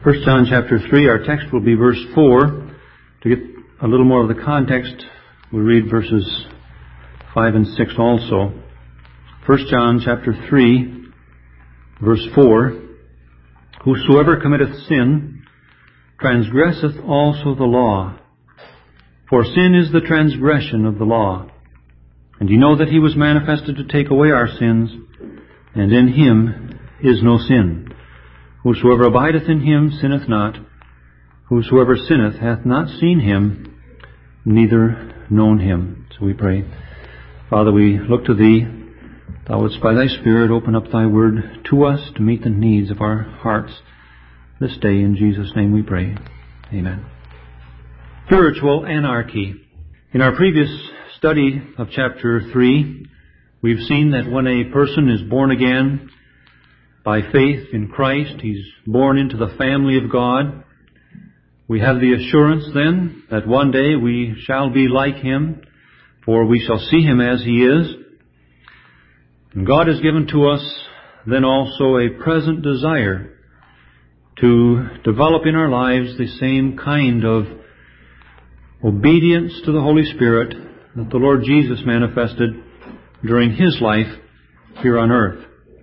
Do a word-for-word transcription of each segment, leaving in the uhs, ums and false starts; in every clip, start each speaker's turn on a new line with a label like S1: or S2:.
S1: First John chapter three, our text will be verse four. To get a little more of the context, we'll read verses five and six also. First John chapter three, verse four. Whosoever committeth sin transgresseth also the law. For sin is the transgression of the law. And ye know that he was manifested to take away our sins, and in him is no sin. Whosoever abideth in him sinneth not. Whosoever sinneth hath not seen him, neither known him. So we pray. Father, we look to Thee. Thou wouldst by Thy Spirit open up Thy Word to us to meet the needs of our hearts this day. In Jesus' name we pray. Amen. Spiritual anarchy. In our previous study of chapter three, we've seen that when a person is born again by faith in Christ, he's born into the family of God. We have the assurance then that one day we shall be like Him, for we shall see Him as He is. And God has given to us then also a present desire to develop in our lives the same kind of obedience to the Holy Spirit that the Lord Jesus manifested during His life here on earth.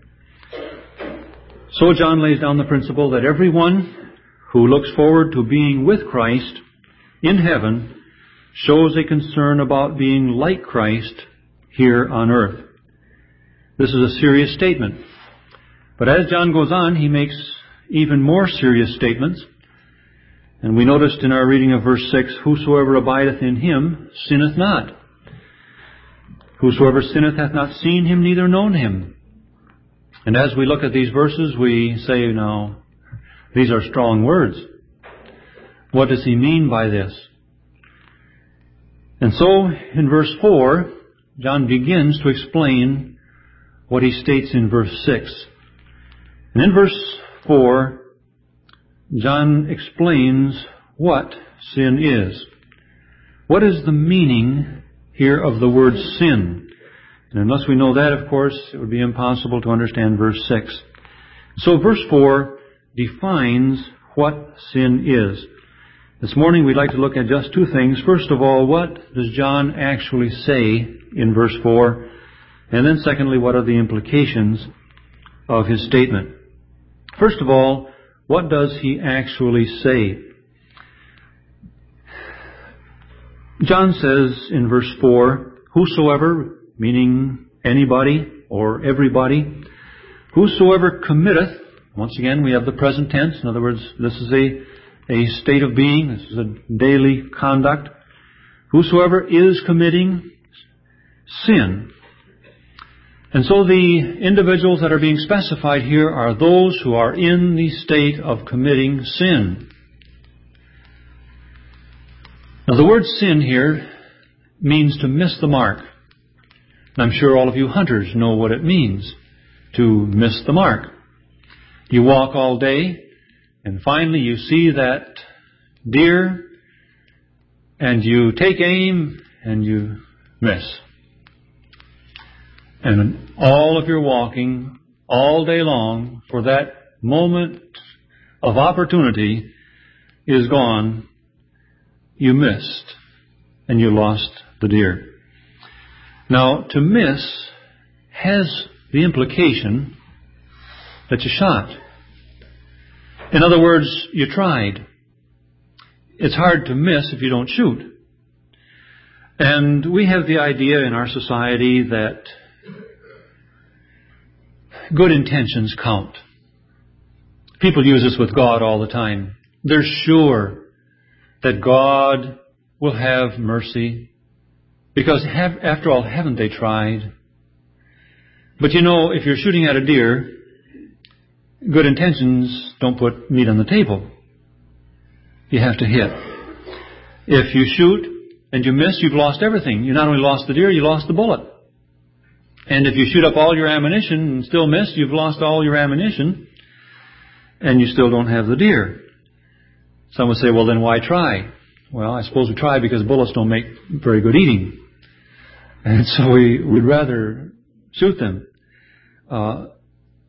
S1: So John lays down the principle that everyone who looks forward to being with Christ in heaven shows a concern about being like Christ here on earth. This is a serious statement. But as John goes on, he makes even more serious statements. And we noticed in our reading of verse six, whosoever abideth in him sinneth not. Whosoever sinneth hath not seen him, neither known him. And as we look at these verses, we say, now, these are strong words. What does he mean by this? And so, in verse four, John begins to explain what he states in verse six. And in verse four, John explains what sin is. What is the meaning here of the word sin? And unless we know that, of course, it would be impossible to understand verse six. So verse four defines what sin is. This morning we'd like to look at just two things. First of all, what does John actually say in verse four? And then secondly, what are the implications of his statement? First of all, what does he actually say? John says in verse four, whosoever, meaning anybody or everybody, whosoever committeth, once again we have the present tense, in other words, this is a, a state of being, this is a daily conduct. Whosoever is committing sin. And so the individuals that are being specified here are those who are in the state of committing sin. Now the word sin here means to miss the mark. And I'm sure all of you hunters know what it means to miss the mark. You walk all day and finally you see that deer and you take aim and you miss. And all of your walking all day long for that moment of opportunity is gone. You missed and you lost the deer. Now, to miss has the implication that you shot. In other words, you tried. It's hard to miss if you don't shoot. And we have the idea in our society that good intentions count. People use this with God all the time. They're sure that God will have mercy because, have, after all, haven't they tried? But you know, if you're shooting at a deer, good intentions don't put meat on the table. You have to hit. If you shoot and you miss, you've lost everything. You not only lost the deer, you lost the bullet. And if you shoot up all your ammunition and still miss, you've lost all your ammunition and you still don't have the deer. Some would say, well, then why try? Well, I suppose we try because bullets don't make very good eating. And so we would rather shoot them. Uh,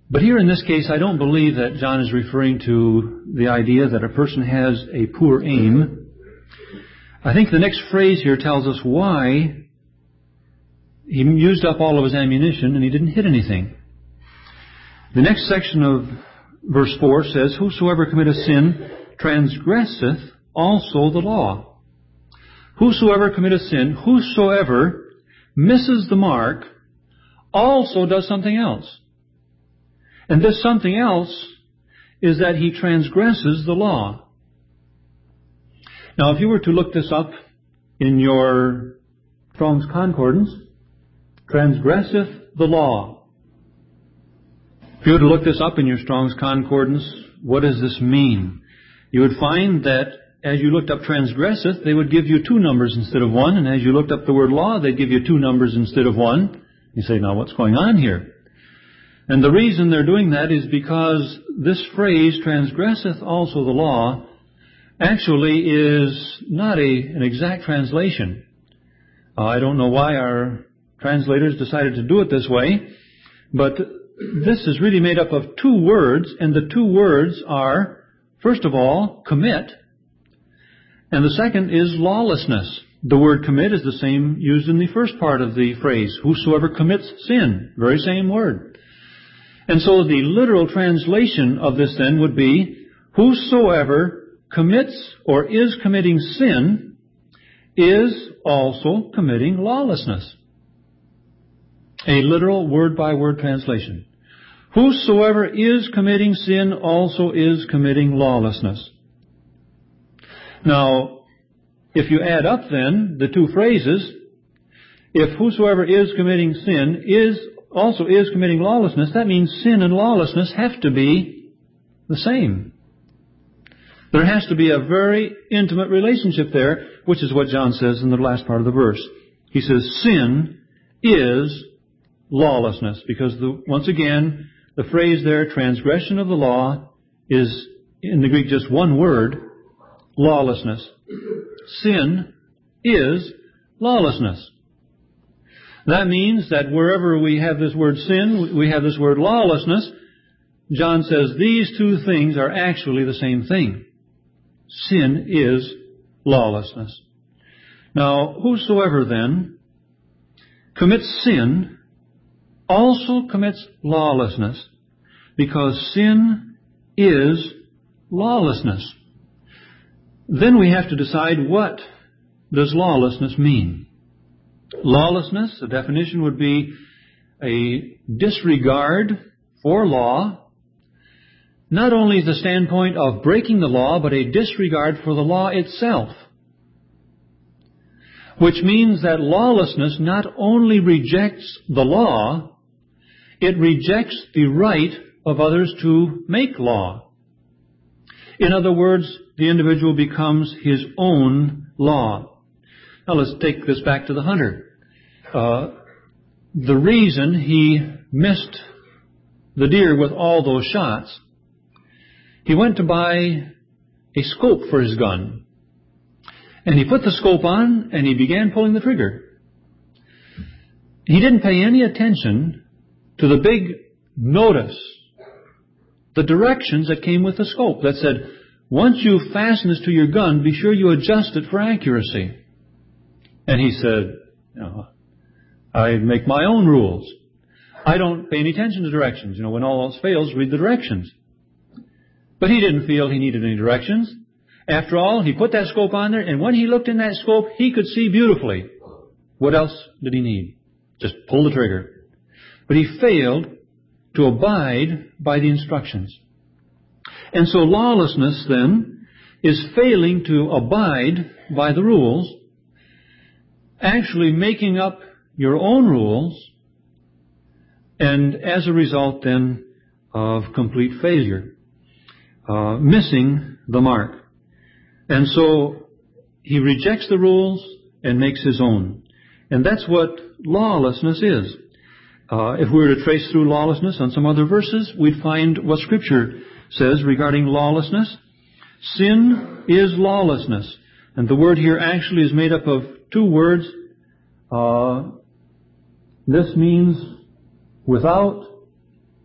S1: But here in this case, I don't believe that John is referring to the idea that a person has a poor aim. I think the next phrase here tells us why he used up all of his ammunition and he didn't hit anything. The next section of verse four says, "Whosoever committeth sin transgresseth also the law." Whosoever committeth sin, whosoever misses the mark, also does something else. And this something else is that he transgresses the law. Now, if you were to look this up in your Strong's Concordance, transgresseth the law. If you were to look this up in your Strong's Concordance, what does this mean? You would find that as you looked up transgresseth, they would give you two numbers instead of one, and as you looked up the word law, they'd give you two numbers instead of one. You say, now what's going on here? And the reason they're doing that is because this phrase, transgresseth also the law, actually is not a, an exact translation. Uh, I don't know why our translators decided to do it this way, but this is really made up of two words, and the two words are, first of all, commit, and the second is lawlessness. The word commit is the same used in the first part of the phrase, whosoever commits sin, very same word. And so the literal translation of this then would be, whosoever commits or is committing sin is also committing lawlessness. A literal word-by-word translation. Whosoever is committing sin also is committing lawlessness. Now, if you add up then the two phrases, if whosoever is committing sin is also is committing lawlessness, that means sin and lawlessness have to be the same. There has to be a very intimate relationship there, which is what John says in the last part of the verse. He says, sin is lawlessness, because the, once again, the phrase there, transgression of the law, is in the Greek just one word, lawlessness. Sin is lawlessness. That means that wherever we have this word sin, we have this word lawlessness. John says these two things are actually the same thing. Sin is lawlessness. Now, whosoever then commits sin also commits lawlessness, because sin is lawlessness. Then we have to decide, what does lawlessness mean? Lawlessness, the definition would be a disregard for law, not only the standpoint of breaking the law, but a disregard for the law itself. Which means that lawlessness not only rejects the law, it rejects the right of others to make law. In other words, the individual becomes his own law. Now let's take this back to the hunter. Uh, the reason he missed the deer with all those shots, he went to buy a scope for his gun. And he put the scope on and he began pulling the trigger. He didn't pay any attention to the big notice, the directions that came with the scope that said, once you fasten this to your gun, be sure you adjust it for accuracy. And he said, you know, I make my own rules. I don't pay any attention to directions. You know, when all else fails, read the directions. But he didn't feel he needed any directions. After all, he put that scope on there, and when he looked in that scope, he could see beautifully. What else did he need? Just pull the trigger. But he failed to abide by the instructions. And so lawlessness, then, is failing to abide by the rules, actually making up your own rules, and as a result, then, of complete failure, uh, missing the mark. And so he rejects the rules and makes his own. And that's what lawlessness is. Uh, if we were to trace through lawlessness on some other verses, we'd find what Scripture says regarding lawlessness. Sin is lawlessness. And the word here actually is made up of two words. Uh, this means without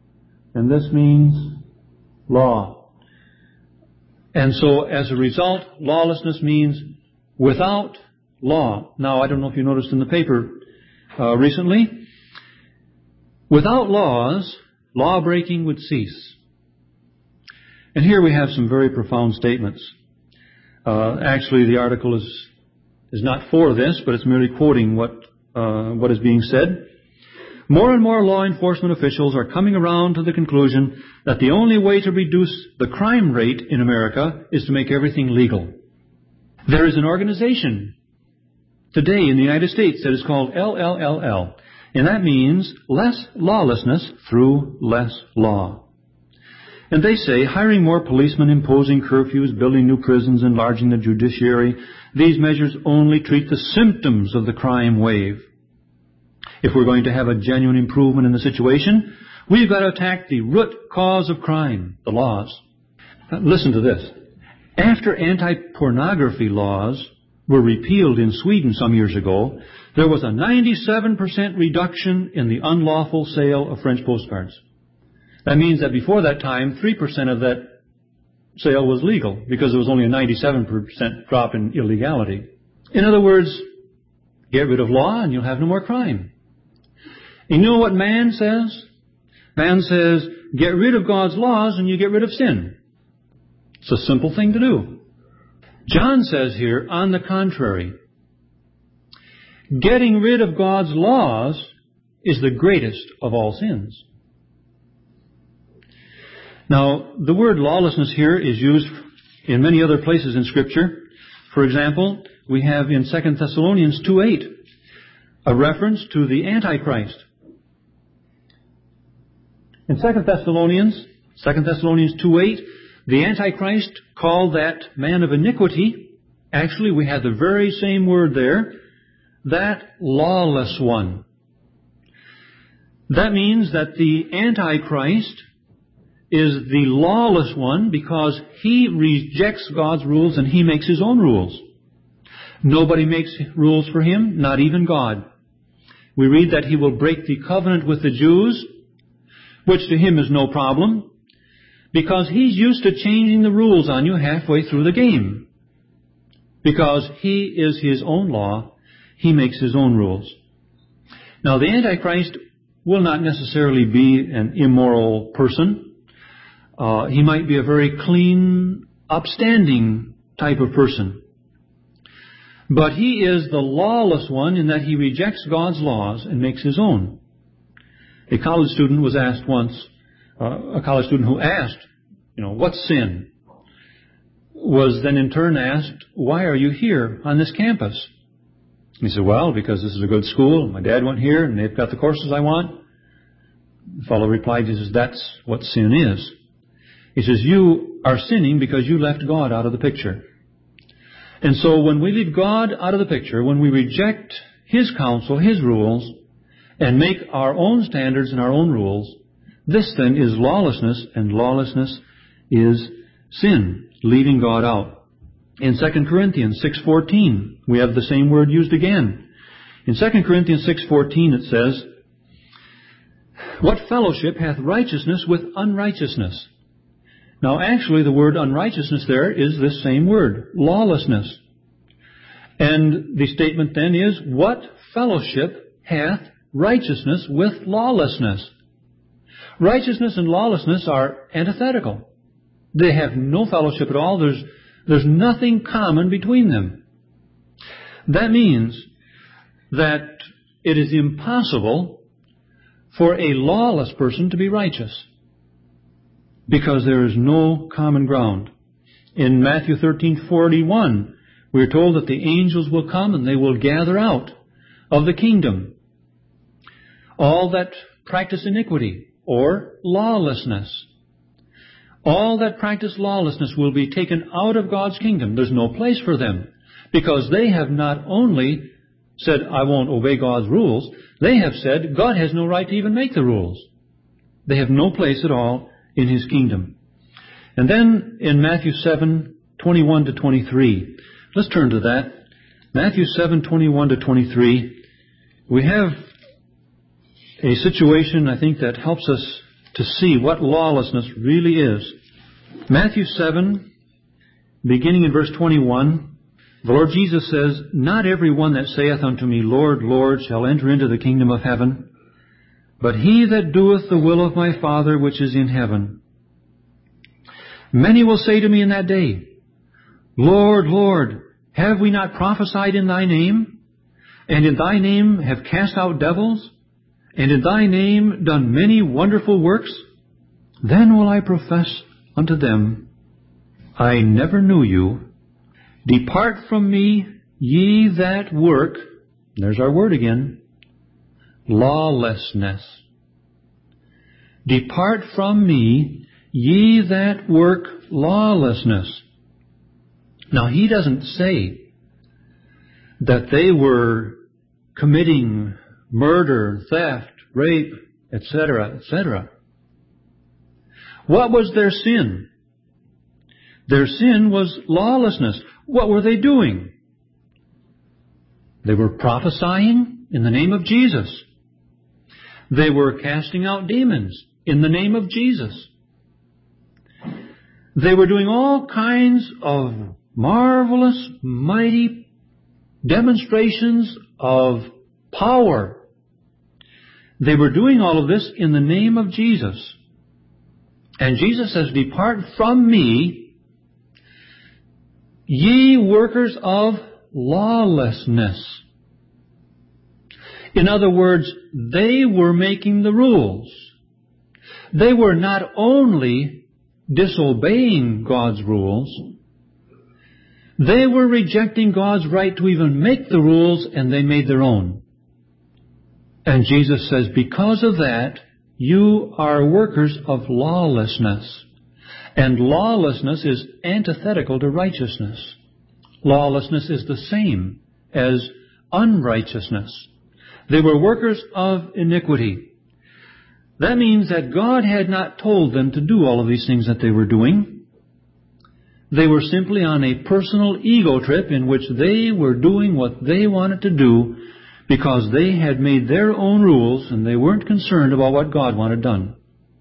S1: and this means law. And so, as a result, lawlessness means without law. Now, I don't know if you noticed in the paper uh, recently, without laws, law-breaking would cease. And here we have some very profound statements. Uh, actually, the article is is not for this, but it's merely quoting what uh, what is being said. More and more law enforcement officials are coming around to the conclusion that the only way to reduce the crime rate in America is to make everything legal. There is an organization today in the United States that is called L L L L, and that means less lawlessness through less law. And they say hiring more policemen, imposing curfews, building new prisons, enlarging the judiciary, these measures only treat the symptoms of the crime wave. If we're going to have a genuine improvement in the situation, we've got to attack the root cause of crime, the laws. Now, listen to this. After anti-pornography laws were repealed in Sweden some years ago, there was a ninety-seven percent reduction in the unlawful sale of French postcards. That means that before that time, three percent of that sale was legal because there was only a ninety-seven percent drop in illegality. In other words, get rid of law and you'll have no more crime. And you know what man says? Man says, get rid of God's laws and you get rid of sin. It's a simple thing to do. John says here, on the contrary, getting rid of God's laws is the greatest of all sins. Now, the word lawlessness here is used in many other places in Scripture. For example, we have in Second Thessalonians two eight a reference to the Antichrist. In Second Thessalonians, Second Thessalonians two eight, the Antichrist, called that man of iniquity, actually we have the very same word there, that lawless one. That means that the Antichrist is the lawless one because he rejects God's rules and he makes his own rules. Nobody makes rules for him, not even God. We read that he will break the covenant with the Jews, which to him is no problem, because he's used to changing the rules on you halfway through the game. Because he is his own law, he makes his own rules. Now, the Antichrist will not necessarily be an immoral person. Uh, he might be a very clean, upstanding type of person. But he is the lawless one in that he rejects God's laws and makes his own. A college student was asked once, uh, a college student who asked, you know, what's sin? Was then in turn asked, why are you here on this campus? He said, well, because this is a good school. My dad went here and they've got the courses I want. The fellow replied, he says, that's what sin is. He says, you are sinning because you left God out of the picture. And so when we leave God out of the picture, when we reject His counsel, His rules, and make our own standards and our own rules, this then is lawlessness, and lawlessness is sin, leaving God out. In Second Corinthians six fourteen, we have the same word used again. In Second Corinthians six fourteen it says, what fellowship hath righteousness with unrighteousness? Now, actually, the word unrighteousness there is this same word, lawlessness. And the statement then is, what fellowship hath righteousness with lawlessness? Righteousness and lawlessness are antithetical. They have no fellowship at all. There's, there's nothing common between them. That means that it is impossible for a lawless person to be righteous, because there is no common ground. In Matthew thirteen forty-one, we are told that the angels will come and they will gather out of the kingdom all that practice iniquity or lawlessness. All that practice lawlessness will be taken out of God's kingdom. There's no place for them, because they have not only said, I won't obey God's rules, they have said, God has no right to even make the rules. They have no place at all in His kingdom. And then in Matthew seven twenty-one to twenty-three, let's turn to that. Matthew seven twenty-one to twenty-three, we have a situation, I think, that helps us to see what lawlessness really is. Matthew seven, beginning in verse twenty-one, the Lord Jesus says, "Not every one that saith unto me, Lord, Lord, shall enter into the kingdom of heaven, but he that doeth the will of my Father which is in heaven. Many will say to me in that day, Lord, Lord, have we not prophesied in thy name? And in thy name have cast out devils? And in thy name done many wonderful works? Then will I profess unto them, I never knew you. Depart from me, ye that work," there's our word again, "lawlessness. Depart from me, ye that work lawlessness." Now, he doesn't say that they were committing murder, theft, rape, et cetera, et cetera. What was their sin? Their sin was lawlessness. What were they doing? They were prophesying in the name of Jesus. They were casting out demons in the name of Jesus. They were doing all kinds of marvelous, mighty demonstrations of power. They were doing all of this in the name of Jesus. And Jesus says, "Depart from me, ye workers of lawlessness." In other words, they were making the rules. They were not only disobeying God's rules, they were rejecting God's right to even make the rules, and they made their own. And Jesus says, because of that, you are workers of lawlessness. And lawlessness is antithetical to righteousness. Lawlessness is the same as unrighteousness. They were workers of iniquity. That means that God had not told them to do all of these things that they were doing. They were simply on a personal ego trip in which they were doing what they wanted to do because they had made their own rules and they weren't concerned about what God wanted done.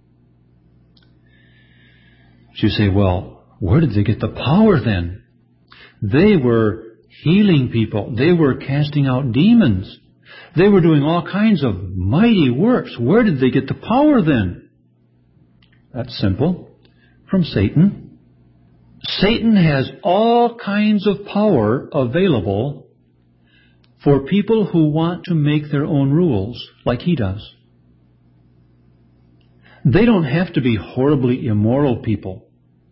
S1: You say, well, where did they get the power then? They were healing people. They were casting out demons. They were doing all kinds of mighty works. Where did they get the power then? That's simple. From Satan. Satan has all kinds of power available for people who want to make their own rules, like he does. They don't have to be horribly immoral people.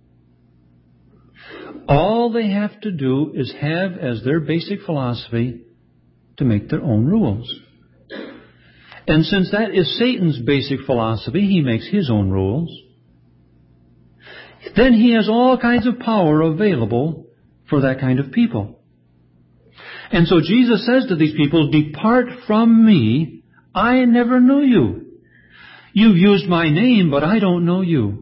S1: All they have to do is have as their basic philosophy to make their own rules. And since that is Satan's basic philosophy, he makes his own rules. Then he has all kinds of power available for that kind of people. And so Jesus says to these people, "Depart from me, I never knew you. You've used my name, but I don't know you."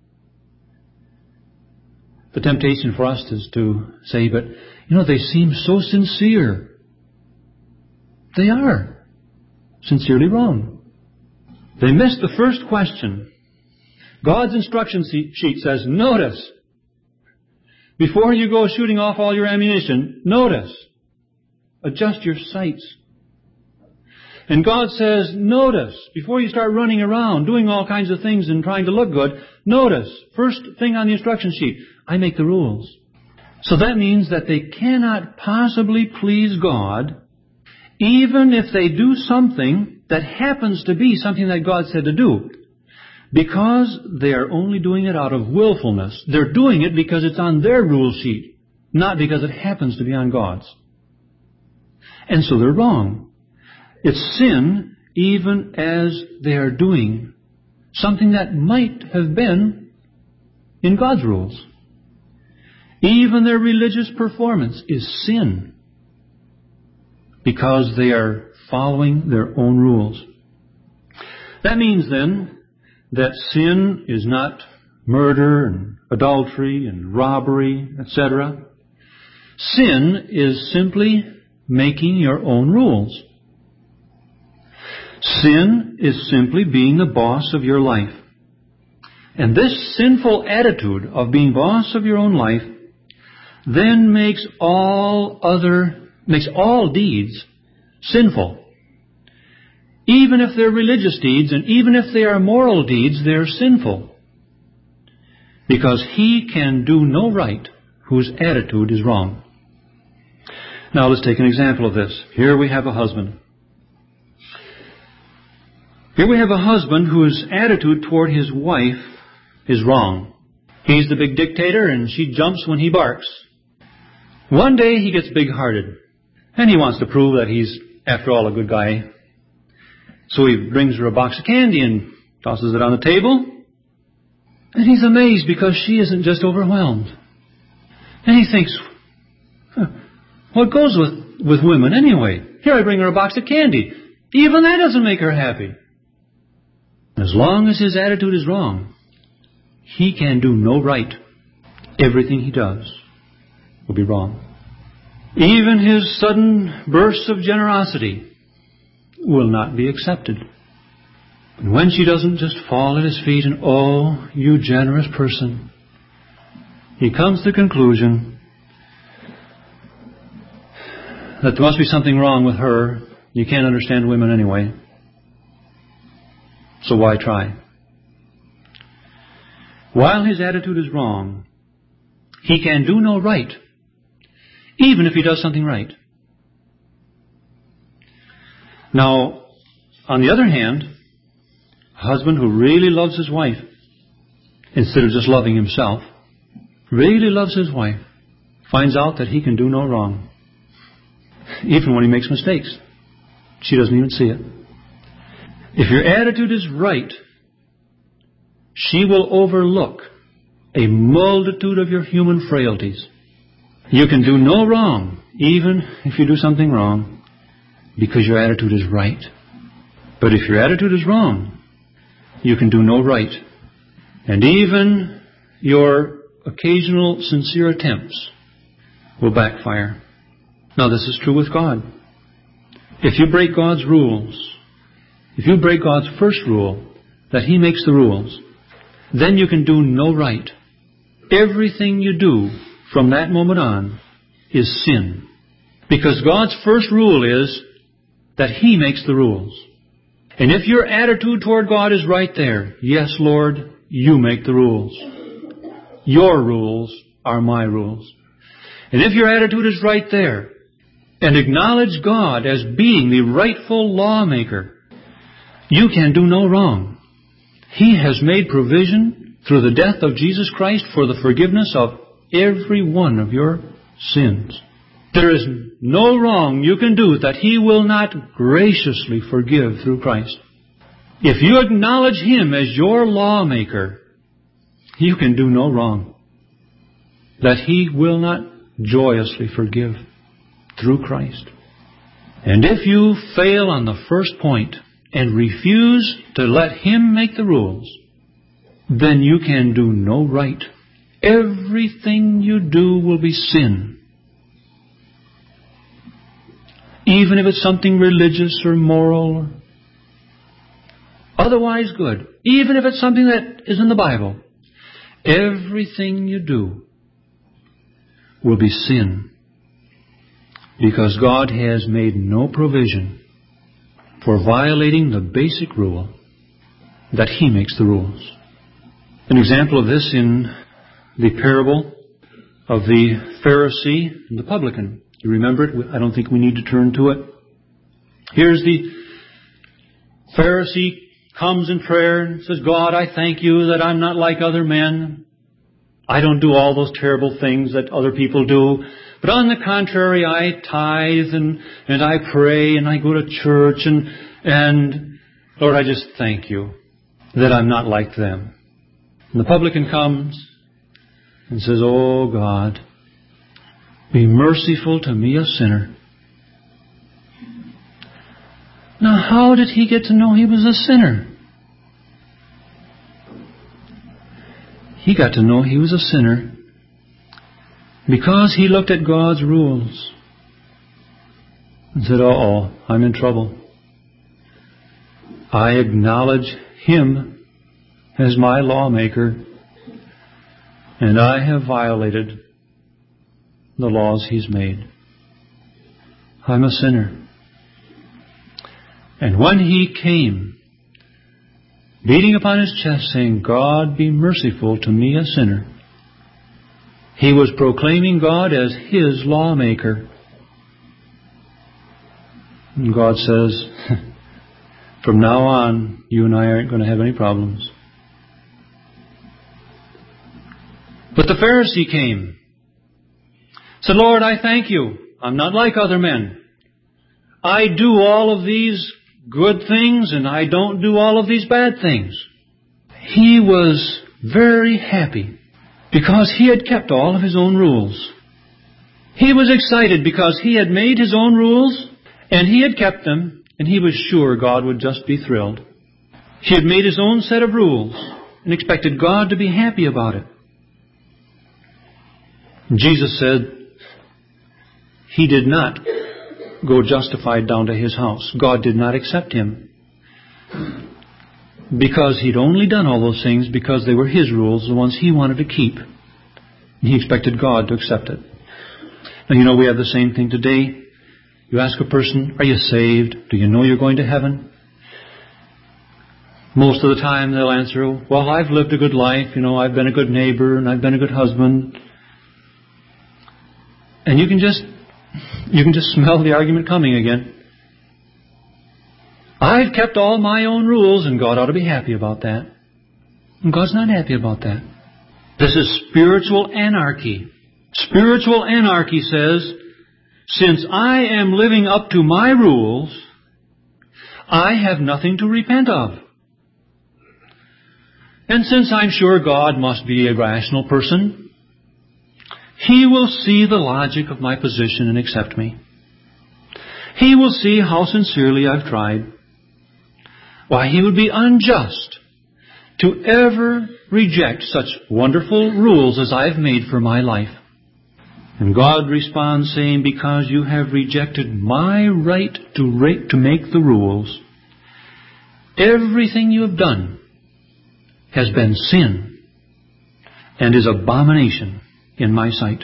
S1: The temptation for us is to say, but, you know, they seem so sincere. They are sincerely wrong. They missed the first question. God's instruction sheet says, notice, before you go shooting off all your ammunition, notice, adjust your sights. And God says, notice, before you start running around, doing all kinds of things and trying to look good, notice, first thing on the instruction sheet, I make the rules. So that means that they cannot possibly please God, even if they do something that happens to be something that God said to do, because they are only doing it out of willfulness. They're doing it because it's on their rule sheet, not because it happens to be on God's. And so they're wrong. It's sin even as they are doing something that might have been in God's rules. Even their religious performance is sin because they are following their own rules. That means then that sin is not murder and adultery and robbery, et cetera. Sin is simply making your own rules. Sin is simply being the boss of your life. And this sinful attitude of being boss of your own life then makes all other, makes all deeds sinful. Even if they're religious deeds and even if they are moral deeds, they're sinful. Because he can do no right whose attitude is wrong. Now let's take an example of this. Here we have a husband. Here we have a husband whose attitude toward his wife is wrong. He's the big dictator and she jumps when he barks. One day he gets big-hearted and he wants to prove that he's, after all, a good guy. So he brings her a box of candy and tosses it on the table. And he's amazed because she isn't just overwhelmed. And he thinks, huh, what goes with, with women anyway? Here I bring her a box of candy. Even that doesn't make her happy. As long as his attitude is wrong, he can do no right. Everything he does will be wrong. Even his sudden bursts of generosity will not be accepted. And when she doesn't just fall at his feet and, oh, you generous person, he comes to the conclusion that there must be something wrong with her. You can't understand women anyway. So why try? While his attitude is wrong, he can do no right, even if he does something right. Now, on the other hand, a husband who really loves his wife, instead of just loving himself, really loves his wife, finds out that he can do no wrong. Even when he makes mistakes, she doesn't even see it. If your attitude is right, she will overlook a multitude of your human frailties. You can do no wrong, even if you do something wrong, because your attitude is right. But if your attitude is wrong, you can do no right. And even your occasional sincere attempts will backfire. Now, this is true with God. If you break God's rules, if you break God's first rule, that He makes the rules, then you can do no right. Everything you do from that moment on is sin. Because God's first rule is that He makes the rules. And if your attitude toward God is right there, yes, Lord, you make the rules. Your rules are my rules. And if your attitude is right there, and acknowledge God as being the rightful lawmaker, you can do no wrong. He has made provision through the death of Jesus Christ for the forgiveness of every one of your sins. There is no wrong you can do that He will not graciously forgive through Christ. If you acknowledge Him as your lawmaker, you can do no wrong that He will not joyously forgive through Christ. And if you fail on the first point and refuse to let Him make the rules, then you can do no right. Everything you do will be sin. Even if it's something religious or moral, otherwise good. Even if it's something that is in the Bible, everything you do will be sin. Because God has made no provision for violating the basic rule that He makes the rules. An example of this in the parable of the Pharisee and the publican. You remember it? I don't think we need to turn to it. Here's the Pharisee comes in prayer and says, God, I thank you that I'm not like other men. I don't do all those terrible things that other people do. But on the contrary, I tithe and, and I pray and I go to church and, and Lord, I just thank you that I'm not like them. And the publican comes and says, oh God, be merciful to me, a sinner. Now, how did he get to know he was a sinner? He got to know he was a sinner because he looked at God's rules and said, uh-oh, I'm in trouble. I acknowledge Him as my lawmaker, and I have violated the laws He's made. I'm a sinner. And when He came, beating upon His chest, saying, God, be merciful to me, a sinner, He was proclaiming God as His lawmaker. And God says, from now on, you and I aren't going to have any problems. But the Pharisee came, said, Lord, I thank You. I'm not like other men. I do all of these good things and I don't do all of these bad things. He was very happy because he had kept all of his own rules. He was excited because he had made his own rules and he had kept them, and he was sure God would just be thrilled. He had made his own set of rules and expected God to be happy about it. Jesus said he did not go justified down to his house. God did not accept him because he'd only done all those things because they were his rules, the ones he wanted to keep. And he expected God to accept it. And you know, we have the same thing today. You ask a person, are you saved? Do you know you're going to heaven? Most of the time they'll answer, well, I've lived a good life. You know, I've been a good neighbor and I've been a good husband. And you can just You can just smell the argument coming again. I've kept all my own rules and God ought to be happy about that. And God's not happy about that. This is spiritual anarchy. Spiritual anarchy says, since I am living up to my rules, I have nothing to repent of. And since I'm sure God must be a rational person, He will see the logic of my position and accept me. He will see how sincerely I've tried. Why, He would be unjust to ever reject such wonderful rules as I've made for my life. And God responds saying, because you have rejected my right to, ra- to make the rules, everything you have done has been sin and is abomination in my sight.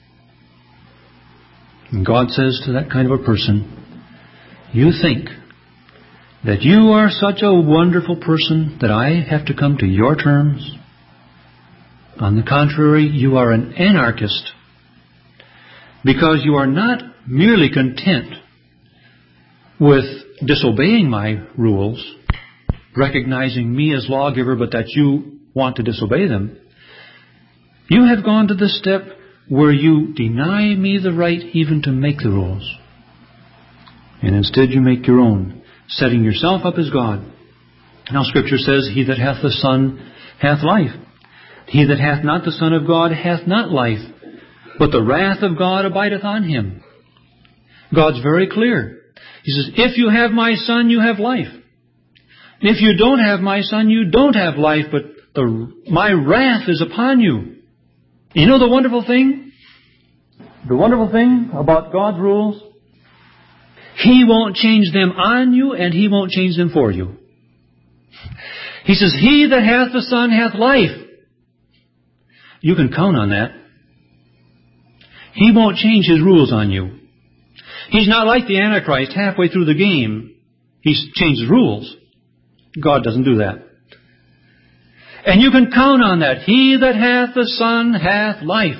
S1: And God says to that kind of a person, you think that you are such a wonderful person that I have to come to your terms? On the contrary, you are an anarchist because you are not merely content with disobeying my rules, recognizing me as lawgiver, but that you want to disobey them. You have gone to the step where you deny me the right even to make the rules. And instead you make your own, setting yourself up as God. Now Scripture says, he that hath the Son hath life. He that hath not the Son of God hath not life, but the wrath of God abideth on him. God's very clear. He says, if you have my Son, you have life. And if you don't have my Son, you don't have life, but the, my wrath is upon you. You know the wonderful thing? The wonderful thing about God's rules? He won't change them on you, and He won't change them for you. He says, he that hath the Son hath life. You can count on that. He won't change His rules on you. He's not like the Antichrist halfway through the game. He's changed the rules. God doesn't do that. And you can count on that. He that hath the Son hath life.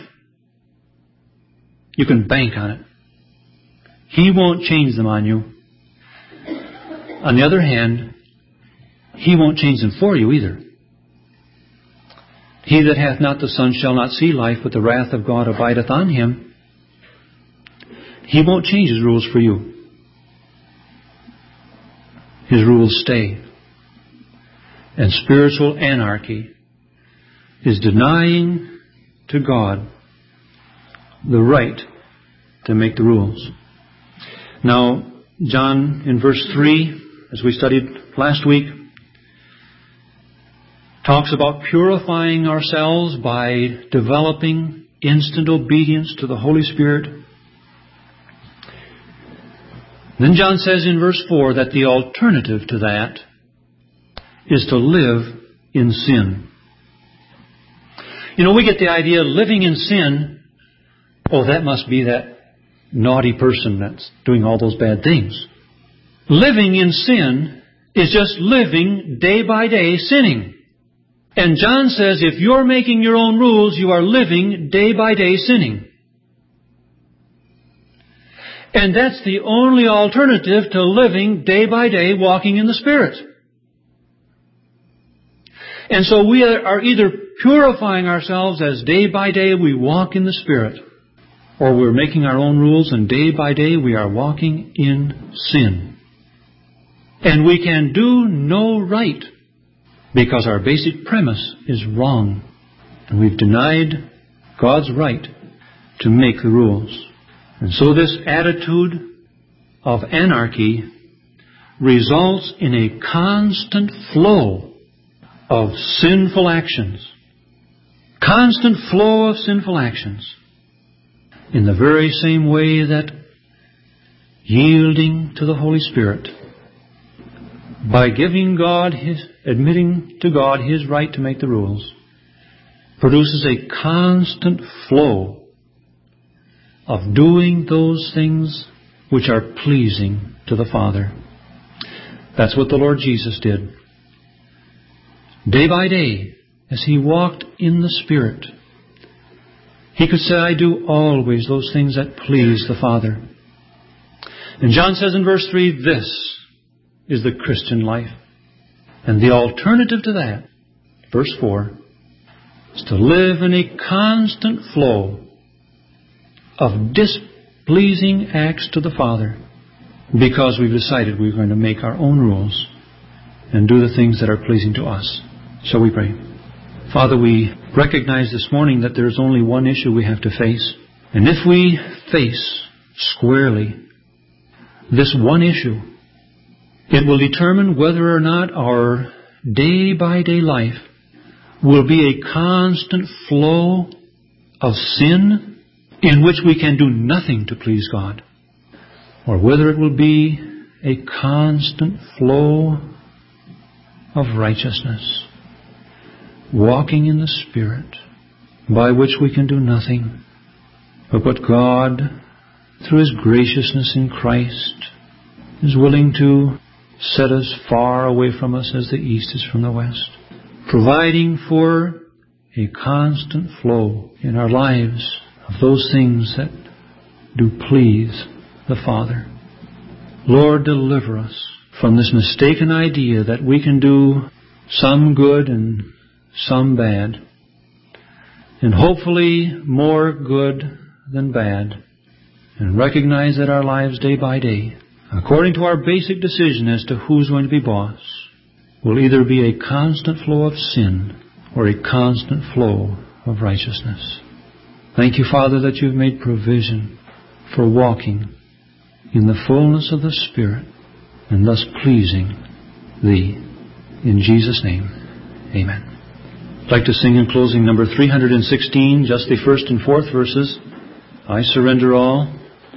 S1: You can bank on it. He won't change them on you. On the other hand, He won't change them for you either. He that hath not the Son shall not see life, but the wrath of God abideth on him. He won't change His rules for you. His rules stay. And spiritual anarchy is denying to God the right to make the rules. Now, John in verse three, as we studied last week, talks about purifying ourselves by developing instant obedience to the Holy Spirit. Then John says in verse four that the alternative to that is to live in sin. You know, we get the idea living in sin, oh, that must be that naughty person that's doing all those bad things. Living in sin is just living day by day sinning. And John says if you're making your own rules, you are living day by day sinning. And that's the only alternative to living day by day walking in the Spirit. And so we are either purifying ourselves as day by day we walk in the Spirit, or we're making our own rules and day by day we are walking in sin. And we can do no right because our basic premise is wrong. And we've denied God's right to make the rules. And so this attitude of anarchy results in a constant flow of sinful actions. Constant flow of sinful actions. In the very same way that yielding to the Holy Spirit, by giving God His, admitting to God His right to make the rules, produces a constant flow of doing those things which are pleasing to the Father. That's what the Lord Jesus did. Day by day, as He walked in the Spirit, He could say, I do always those things that please the Father. And John says in verse three, this is the Christian life. And the alternative to that, verse four, is to live in a constant flow of displeasing acts to the Father because we've decided we're going to make our own rules and do the things that are pleasing to us. Shall we pray? Father, we recognize this morning that there's only one issue we have to face. And if we face squarely this one issue, it will determine whether or not our day-by-day life will be a constant flow of sin in which we can do nothing to please God, or whether it will be a constant flow of righteousness, walking in the Spirit, by which we can do nothing but what God, through His graciousness in Christ, is willing to set us far away from us as the east is from the west, providing for a constant flow in our lives of those things that do please the Father. Lord, deliver us from this mistaken idea that we can do some good and some bad, and hopefully more good than bad, and recognize that our lives day by day, according to our basic decision as to who's going to be boss, will either be a constant flow of sin or a constant flow of righteousness. Thank you, Father, that you've made provision for walking in the fullness of the Spirit and thus pleasing Thee. In Jesus' name, amen. I'd like to sing in closing number three hundred sixteen, just the first and fourth verses. I surrender all.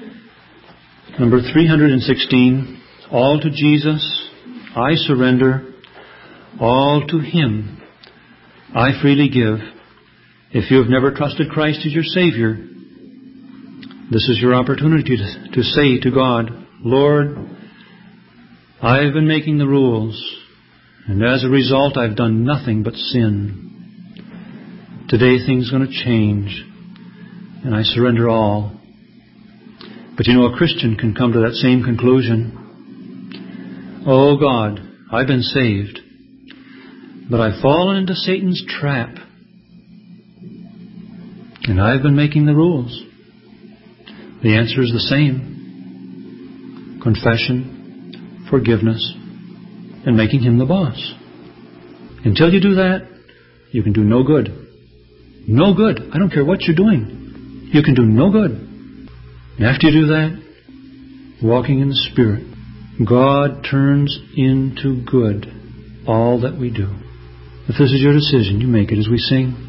S1: Number three hundred sixteen, all to Jesus I surrender, all to Him I freely give. If you have never trusted Christ as your Savior, this is your opportunity to, to say to God, Lord, I've been making the rules, and as a result I've done nothing but sin. Today things are going to change, and I surrender all. But you know, a Christian can come to that same conclusion. Oh God, I've been saved, but I've fallen into Satan's trap, and I've been making the rules. The answer is the same. Confession, forgiveness, and making Him the boss. Until you do that, you can do no good. No good. I don't care what you're doing. You can do no good. And after you do that, walking in the Spirit, God turns into good all that we do. If this is your decision, you make it as we sing.